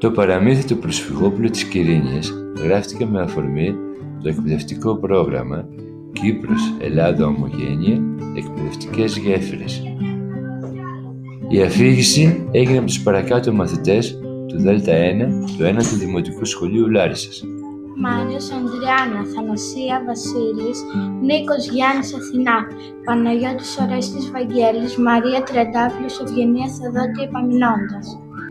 Το παραμύθι του προσφυγόπουλου της Κυρίνιας γράφτηκε με αφορμή το εκπαιδευτικό πρόγραμμα Κύπρος-Ελλάδα Ομογένεια Εκπαιδευτικές Γέφυρες. Η αφήγηση έγινε από τους παρακάτω μαθητές του ΔΕΛΤΑ 1 του 1ου Δημοτικού Σχολείου Λάρισσας. Μάριος, Ανδριάννα, Θανασία, Βασίλης, Νίκος, Γιάννης, Αθηνά, Παναγιώτης, Ορέστης, Βαγγέλης, Μαρία, Τρεντάφυλλος, Ευγενία, Θεοδότη, Επαμεινώντας.